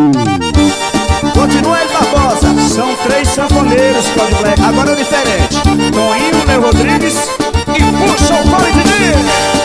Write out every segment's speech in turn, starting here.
Continua ele, Barbosa. São 3 sanfoneiros, Código Black. Agora é diferente. Toninho, Ney Rodrigues e puxa o fone de dia.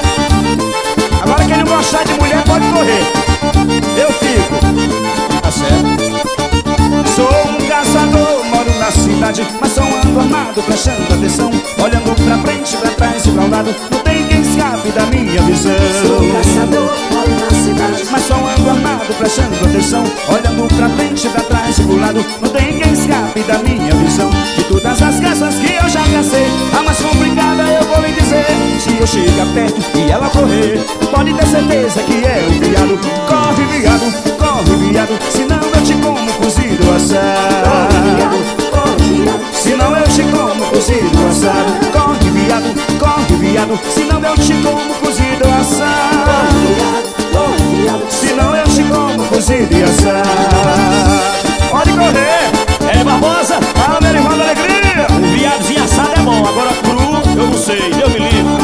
Agora quem não gostar de mulher pode correr. Eu fico. Tá certo. Sou um caçador, moro na cidade, mas só ando armado, prestando atenção, olhando pra frente, pra trás e pra um lado. Não tem quem escape da minha visão. Sou um caçador, moro na cidade, mas só ando armado, prestando atenção, olhando pra frente, pra trás e pro lado. Não tem quem escape da minha visão. De todas as caças que eu já cacei, a mais complicada eu vou lhe dizer. Se eu chegar perto e ela correr, pode ter certeza que é um viado. Corre, viado, corre, viado, senão eu te como cozido assado. Senão eu te como cozido assado. Corre, viado, senão eu te como cozido assado. Senão eu te como cozido e assado. Pode correr. É Barbosa, fala meu irmão da alegria. O viadozinho assado é bom, agora cru, eu não sei, Deus me livre.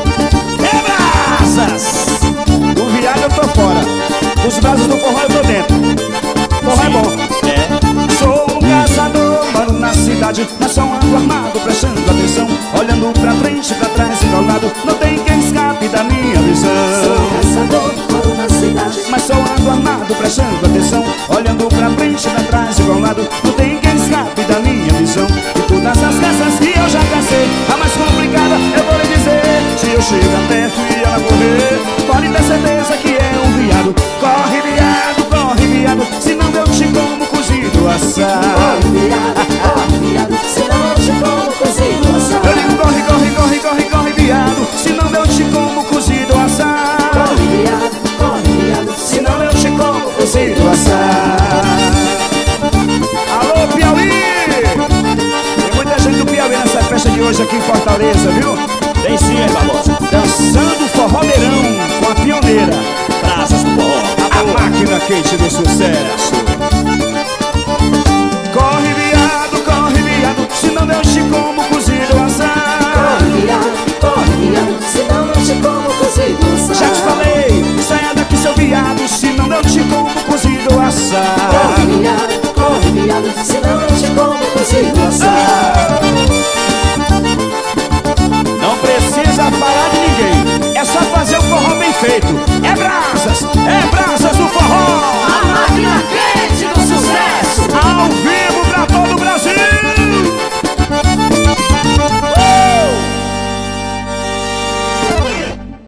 Quebraças. O viado eu tô fora, os braços do forró eu tô dentro. Forró é bom. É. Sou um caçador, moro na cidade, mas só ando armado, prestando atenção, olhando pra frente, pra trás e pra lado. Não tem quem escape da minha visão. sou um caçador, moro na cidade, mas só ando armado, prestando atenção, olhando pra frente, pra trás e pra um lado. Não tem quem escape da minha visão. De todas as caças que eu já cacei, a mais complicada eu vou lhe dizer. Se eu chegar perto e ela correr, pode ter certeza que é um viado. Corre, viado, senão eu te como cozido assado. viado, senão eu te como cozido assado. Eu digo corre, viado, senão eu te como cozido assado. Corre, viado, senão eu te como cozido assado. Alô, Piauí! Tem muita gente do Piauí nessa festa de hoje aqui em Fortaleza, viu? Tem sim, hein, Barbosa. Dançando forrodeirão com a pioneira, Praças do forró. a máquina quente do sucesso.